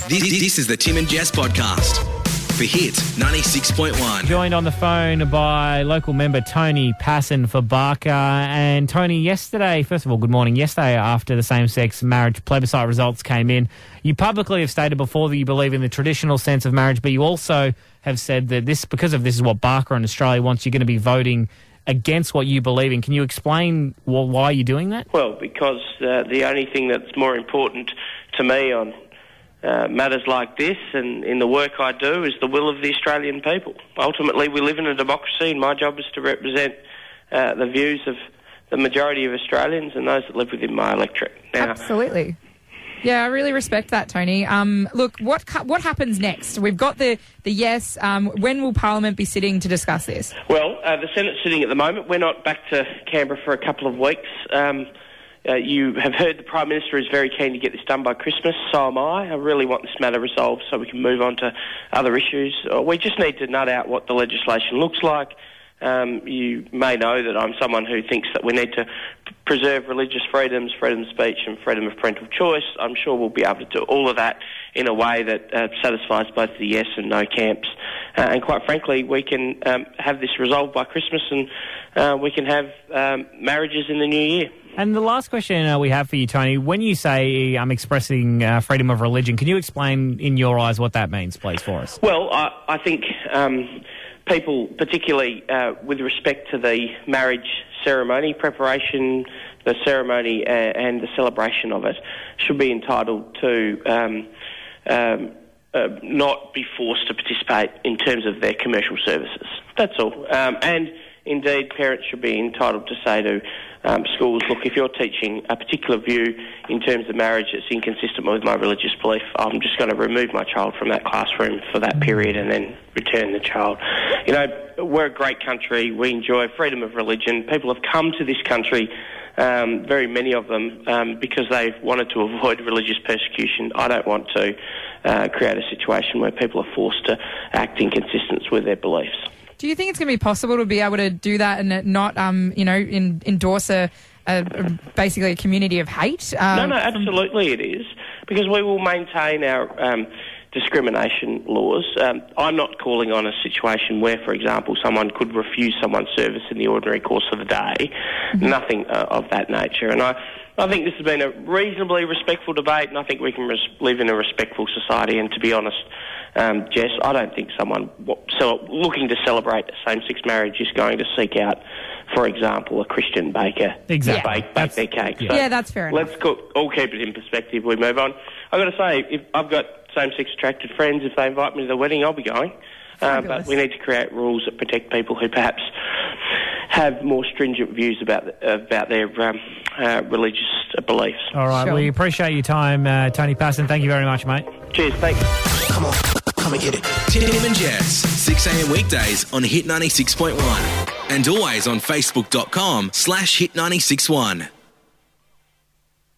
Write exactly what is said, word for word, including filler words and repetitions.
This, this is the Tim and Jess podcast for Hit ninety-six point one. Joined on the phone by local member Tony Passon for Barker. And Tony, yesterday, first of all, good morning. Yesterday, after the same-sex marriage plebiscite results came in, you publicly have stated before that you believe in the traditional sense of marriage, but you also have said that this, because of this is what Barker and Australia wants, you're going to be voting against what you believe in. Can you explain wh- why you're doing that? Well, because uh, the only thing that's more important to me on Uh, matters like this and in the work I do is the will of the Australian people. Ultimately, we live in a democracy and my job is to represent uh, the views of the majority of Australians and those that live within my electorate. Now, Absolutely. Yeah, I really respect that, Tony. Um, look, what what happens next? We've got the, the yes. Um, when will Parliament be sitting to discuss this? Well, uh, the Senate's sitting at the moment. We're not back to Canberra for a couple of weeks. Um, Uh, you have heard the Prime Minister is very keen to get this done by Christmas, so am I. I really want this matter resolved so we can move on to other issues. Uh, we just need to nut out what the legislation looks like. Um, you may know that I'm someone who thinks that we need to p- preserve religious freedoms, freedom of speech and freedom of parental choice. I'm sure we'll be able to do all of that in a way that uh, satisfies both the yes and no camps. Uh, and quite frankly, we can um, have this resolved by Christmas and uh, we can have um, marriages in the new year. And the last question uh, we have for you, Tony, when you say I'm expressing uh, freedom of religion, can you explain in your eyes what that means, please, for us? Well, I, I think um, people, particularly uh, with respect to the marriage ceremony, preparation, the ceremony uh, and the celebration of it, should be entitled to um, um, uh, not be forced to participate in terms of their commercial services. That's all. Um, and indeed, parents should be entitled to say to um, schools, look, if you're teaching a particular view in terms of marriage that's inconsistent with my religious belief, I'm just going to remove my child from that classroom for that period and then return the child. You know, we're a great country. We enjoy freedom of religion. People have come to this country, um, very many of them, um, because they've wanted to avoid religious persecution. I don't want to uh, create a situation where people are forced to act in consistence with their beliefs. Do you think it's going to be possible to be able to do that and not, um, you know, in, endorse a, a, a basically a community of hate? Um, no, no, absolutely it is, because we will maintain our um, discrimination laws. Um, I'm not calling on a situation where, for example, someone could refuse someone's service in the ordinary course of the day. Mm-hmm. Nothing uh, of that nature. And I, I think this has been a reasonably respectful debate, and I think we can res- live in a respectful society. And to be honest, Um, Jess, I don't think someone so looking to celebrate same-sex marriage is going to seek out, for example, a Christian baker Exactly. to bake, bake their cake. Yeah, So yeah that's fair enough. Let's co- all keep it in perspective. We move on. I've got to say, if I've got same-sex attracted friends. If they invite me to the wedding, I'll be going. Uh, but we need to create rules that protect people who perhaps have more stringent views about about their um, uh, religious beliefs. All right, Sure. we appreciate your time, uh, Tony Passon. Thank you very much, mate. Cheers, thanks. Come on, come and get it. Tim and Jess, six a.m. weekdays on Hit ninety-six point one. And always on facebook dot com slash hit ninety-six one.